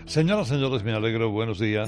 Señoras, señores, me alegro, buenos días.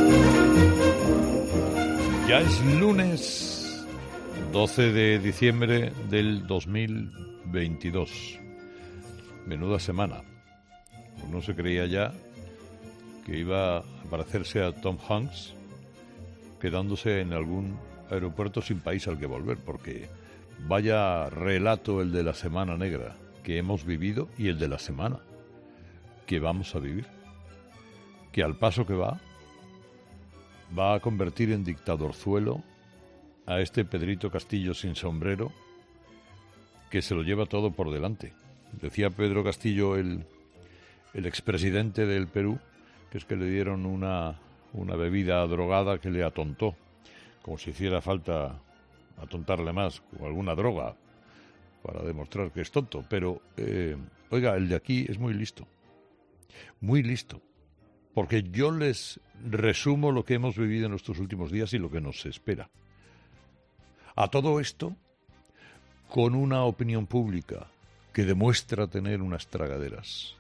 Ya es lunes 12 de diciembre del 2022. Menuda semana. Uno se creía ya que iba a parecerse a Tom Hanks quedándose en algún aeropuerto sin país al que volver, porque vaya relato el de la semana negra que hemos vivido y el de la semana que vamos a vivir, que al paso que va a convertir en dictadorzuelo a este Pedrito Castillo sin sombrero, que se lo lleva todo por delante. Decía Pedro Castillo, el expresidente del Perú, que es que le dieron una bebida drogada que le atontó, como si hiciera falta atontarle más, o alguna droga, para demostrar que es tonto. Pero, oiga, el de aquí es muy listo, porque yo les resumo lo que hemos vivido en estos últimos días y lo que nos espera. A todo esto, con una opinión pública que demuestra tener unas tragaderas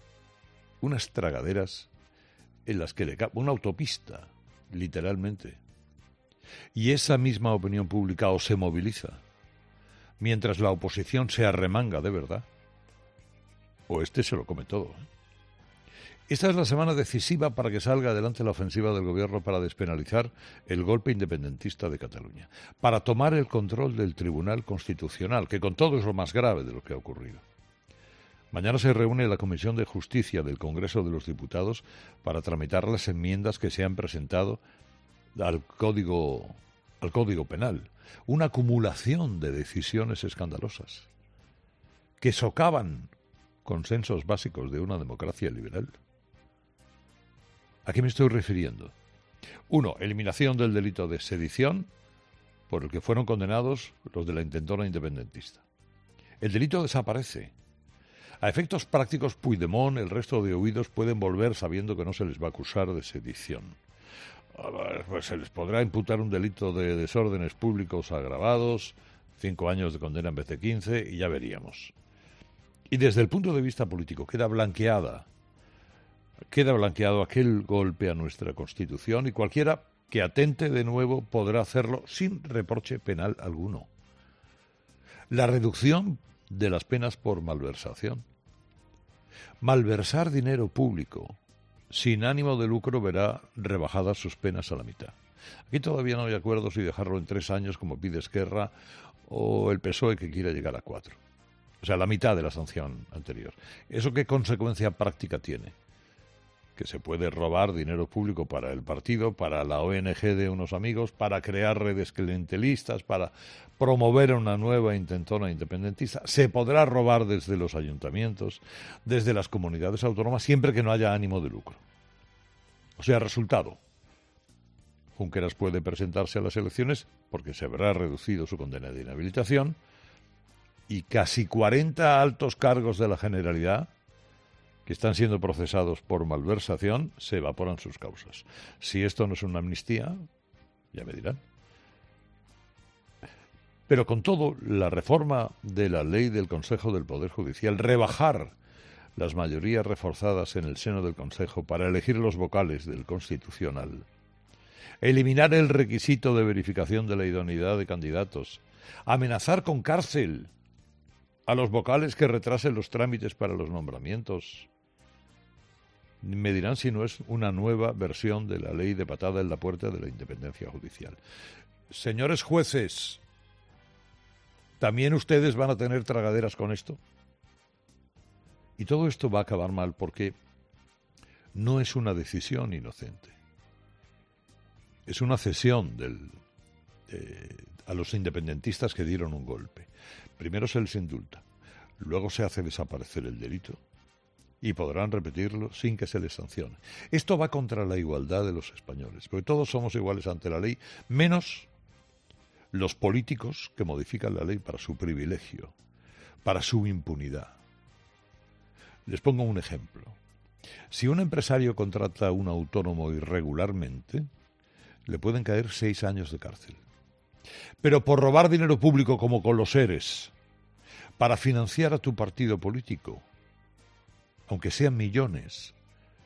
en las que le cabe una autopista, literalmente. Y esa misma opinión pública o se moviliza, mientras la oposición se arremanga de verdad, o se lo come todo. Esta es la semana decisiva para que salga adelante la ofensiva del gobierno para despenalizar el golpe independentista de Cataluña, para tomar el control del Tribunal Constitucional, que con todo es lo más grave de lo que ha ocurrido. Mañana se reúne la Comisión de Justicia del Congreso de los Diputados para tramitar las enmiendas que se han presentado al Código Penal. Una acumulación de decisiones escandalosas que socavan consensos básicos de una democracia liberal. ¿A qué me estoy refiriendo? 1. Eliminación del delito de sedición, por el que fueron condenados los de la intentona independentista. El delito desaparece. A efectos prácticos, Puigdemont, el resto de huidos pueden volver sabiendo que no se les va a acusar de sedición. Pues se les podrá imputar un delito de desórdenes públicos agravados, 5 años de condena en vez de 15, y ya veríamos. Y desde el punto de vista político queda blanqueado aquel golpe a nuestra Constitución, y cualquiera que atente de nuevo podrá hacerlo sin reproche penal alguno. La reducción de las penas por malversación. Malversar dinero público sin ánimo de lucro verá rebajadas sus penas a la mitad. Aquí todavía no hay acuerdo si dejarlo en 3 años como pide Esquerra o el PSOE, que quiere llegar a 4. O sea, la mitad de la sanción anterior. ¿Eso qué consecuencia práctica tiene? Que se puede robar dinero público para el partido, para la ONG de unos amigos, para crear redes clientelistas, para promover una nueva intentona independentista. Se podrá robar desde los ayuntamientos, desde las comunidades autónomas, siempre que no haya ánimo de lucro. O sea, resultado: Junqueras puede presentarse a las elecciones porque se habrá reducido su condena de inhabilitación, y casi 40 altos cargos de la Generalidad que están siendo procesados por malversación, se evaporan sus causas. Si esto no es una amnistía, ya me dirán. Pero con todo, la reforma de la ley del Consejo del Poder Judicial, rebajar las mayorías reforzadas en el seno del Consejo para elegir los vocales del Constitucional, eliminar el requisito de verificación de la idoneidad de candidatos, amenazar con cárcel a los vocales que retrasen los trámites para los nombramientos. Me dirán si no es una nueva versión de la ley de patada en la puerta de la independencia judicial. Señores jueces, ¿también ustedes van a tener tragaderas con esto? Y todo esto va a acabar mal porque no es una decisión inocente. Es una cesión a los independentistas que dieron un golpe. Primero se les indulta, luego se hace desaparecer el delito y podrán repetirlo sin que se les sancione. Esto va contra la igualdad de los españoles, porque todos somos iguales ante la ley, menos los políticos que modifican la ley para su privilegio, para su impunidad. Les pongo un ejemplo. Si un empresario contrata a un autónomo irregularmente, le pueden caer 6 años de cárcel. Pero por robar dinero público como con los ERES, para financiar a tu partido político, aunque sean millones,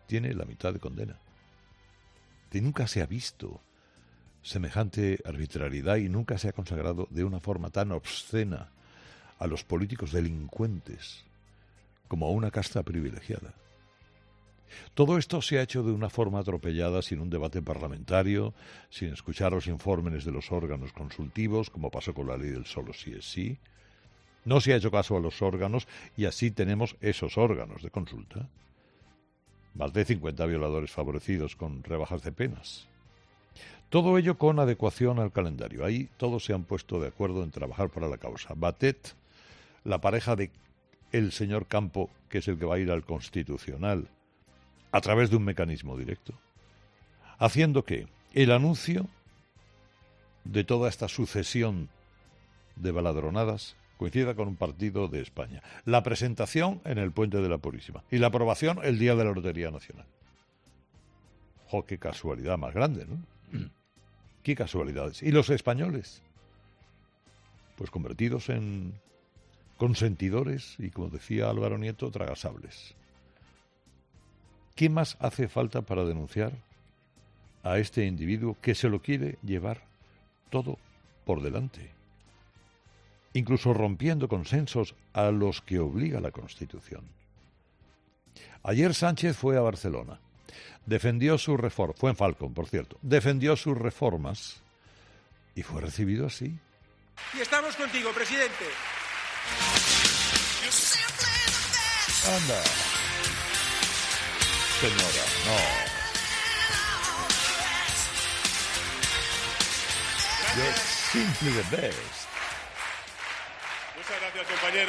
tiene la mitad de condena. Que nunca se ha visto semejante arbitrariedad y nunca se ha consagrado de una forma tan obscena a los políticos delincuentes como a una casta privilegiada. Todo esto se ha hecho de una forma atropellada, sin un debate parlamentario, sin escuchar los informes de los órganos consultivos, como pasó con la ley del solo sí es sí. No se ha hecho caso a los órganos y así tenemos esos órganos de consulta. Más de 50 violadores favorecidos con rebajas de penas. Todo ello con adecuación al calendario. Ahí todos se han puesto de acuerdo en trabajar para la causa. Batet, la pareja de el señor Campo, que es el que va a ir al Constitucional, a través de un mecanismo directo, haciendo que el anuncio de toda esta sucesión de baladronadas coincida con un partido de España, la presentación en el Puente de la Purísima y la aprobación el día de la Lotería Nacional. ¡Jo, qué casualidad más grande!, ¿no? ¡Qué casualidades! ¿Y los españoles? Pues convertidos en consentidores y, como decía Álvaro Nieto, tragasables. ¿Qué más hace falta para denunciar a este individuo que se lo quiere llevar todo por delante? Incluso rompiendo consensos a los que obliga la Constitución. Ayer Sánchez fue a Barcelona, defendió sus reformas, fue en Falcon, por cierto, defendió sus reformas y fue recibido así. Y estamos contigo, presidente. Anda. Señora, no. You're simply the best. Muchas gracias, compañero.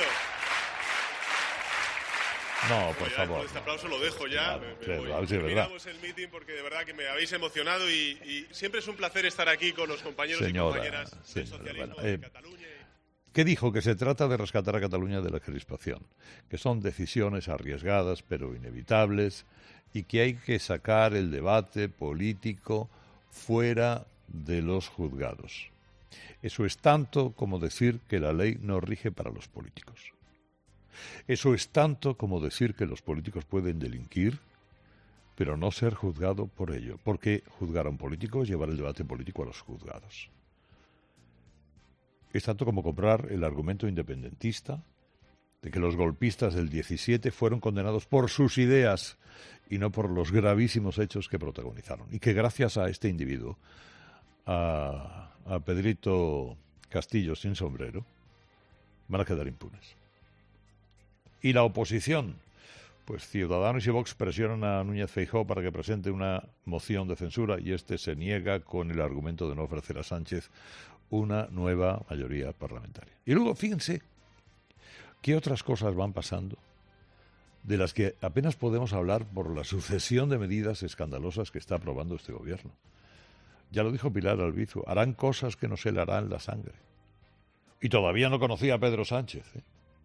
No, por favor. Este aplauso lo dejo ya. Terminamos el meeting porque de verdad que me habéis emocionado y siempre es un placer estar aquí con los compañeros y compañeras del socialismo de Cataluña. ¿Qué dijo? Que se trata de rescatar a Cataluña de la crispación, que son decisiones arriesgadas pero inevitables y que hay que sacar el debate político fuera de los juzgados. Eso es tanto como decir que la ley no rige para los políticos. Eso es tanto como decir que los políticos pueden delinquir, pero no ser juzgado por ello, porque juzgar a un político es llevar el debate político a los juzgados. Es tanto como comprar el argumento independentista de que los golpistas del 17 fueron condenados por sus ideas y no por los gravísimos hechos que protagonizaron, y que gracias a este individuo, a Pedrito Castillo sin sombrero, van a quedar impunes. Y la oposición, pues Ciudadanos y Vox presionan a Núñez Feijóo para que presente una moción de censura y este se niega con el argumento de no ofrecer a Sánchez una nueva mayoría parlamentaria. Y luego, fíjense, qué otras cosas van pasando de las que apenas podemos hablar por la sucesión de medidas escandalosas que está aprobando este gobierno. Ya lo dijo Pilar Albizu, harán cosas que no se le harán la sangre. Y todavía no conocía a Pedro Sánchez, ¿eh?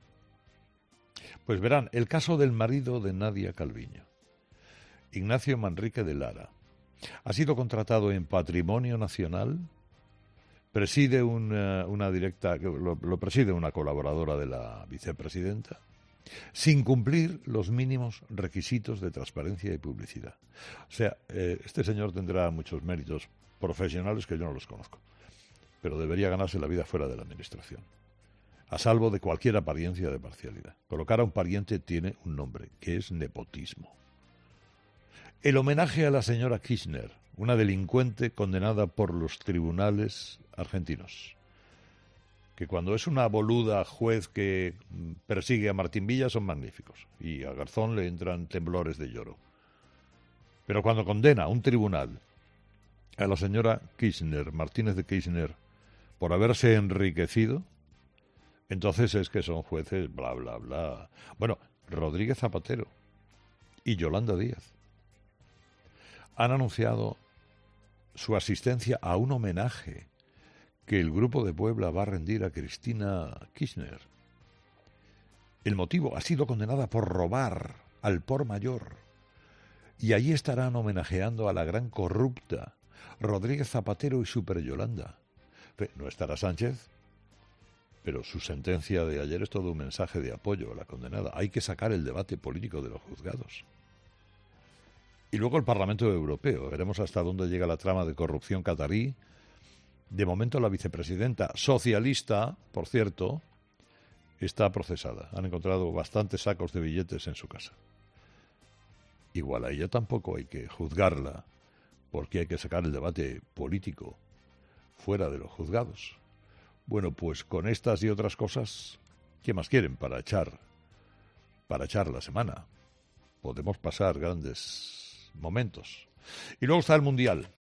Pues verán, el caso del marido de Nadia Calviño, Ignacio Manrique de Lara, ha sido contratado en Patrimonio Nacional, preside lo preside una colaboradora de la vicepresidenta, sin cumplir los mínimos requisitos de transparencia y publicidad. O sea, este señor tendrá muchos méritos profesionales que yo no los conozco, pero debería ganarse la vida fuera de la administración, a salvo de cualquier apariencia de parcialidad. Colocar a un pariente tiene un nombre, que es nepotismo. El homenaje a la señora Kirchner, una delincuente condenada por los tribunales argentinos, que cuando es una boluda juez que persigue a Martín Villa son magníficos, y a Garzón le entran temblores de lloro. Pero cuando condena un tribunal a la señora Kirchner, Martínez de Kirchner, por haberse enriquecido, entonces es que son jueces bla, bla, bla. Bueno, Rodríguez Zapatero y Yolanda Díaz han anunciado su asistencia a un homenaje que el Grupo de Puebla va a rendir a Cristina Kirchner. El motivo: ha sido condenada por robar al por mayor. Y allí estarán homenajeando a la gran corrupta Rodríguez Zapatero y Super Yolanda. No estará Sánchez, pero su sentencia de ayer es todo un mensaje de apoyo a la condenada. Hay que sacar el debate político de los juzgados. Y luego el Parlamento Europeo. Veremos hasta dónde llega la trama de corrupción catarí. De momento la vicepresidenta socialista, por cierto, está procesada. Han encontrado bastantes sacos de billetes en su casa. Igual a ella tampoco hay que juzgarla, porque hay que sacar el debate político fuera de los juzgados. Bueno, pues con estas y otras cosas, ¿qué más quieren para echar la semana? Podemos pasar grandes momentos. Y luego está el Mundial.